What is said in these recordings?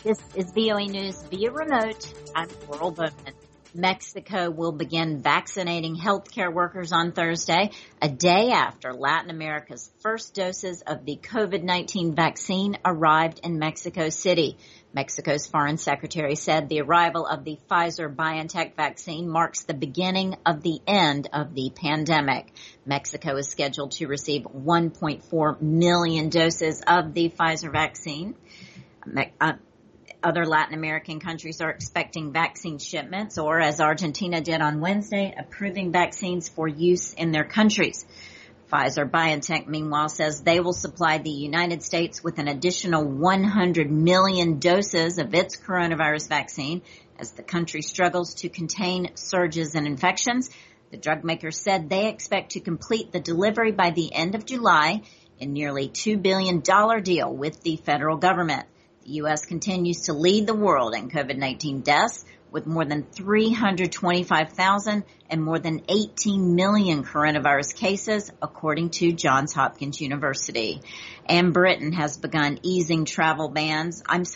This is VOA News via remote. I'm Laurel Bowman. Mexico will begin vaccinating healthcare workers on Thursday, a day after Latin America's first doses of the COVID-19 vaccine arrived in Mexico City. Mexico's foreign secretary said the arrival of the Pfizer-BioNTech vaccine marks the beginning of the end of the pandemic. Mexico is scheduled to receive 1.4 million doses of the Pfizer vaccine. Other Latin American countries are expecting vaccine shipments, or as Argentina did on Wednesday, approving vaccines for use in their countries. Pfizer-BioNTech, meanwhile, says they will supply the United States with an additional 100 million doses of its coronavirus vaccine as the country struggles to contain surges in infections. The drug maker said they expect to complete the delivery by the end of July in nearly $2 billion deal with the federal government. The U.S. continues to lead the world in COVID-19 deaths with more than 325,000 and more than 18 million coronavirus cases, according to Johns Hopkins University. And Europe has begun easing travel bans on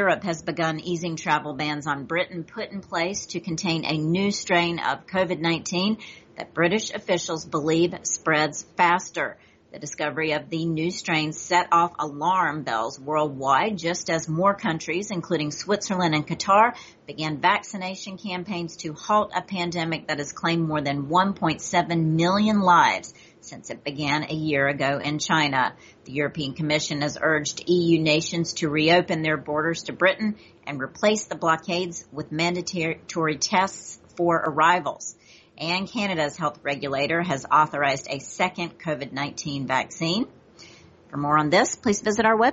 Britain put in place to contain a new strain of COVID-19 that British officials believe spreads faster. The discovery of the new strain set off alarm bells worldwide, just as more countries, including Switzerland and Qatar, began vaccination campaigns to halt a pandemic that has claimed more than 1.7 million lives since it began a year ago in China. The European Commission has urged EU nations to reopen their borders to Britain and replace the blockades with mandatory tests for arrivals. And Canada's health regulator has authorized a second COVID-19 vaccine. For more on this, please visit our website.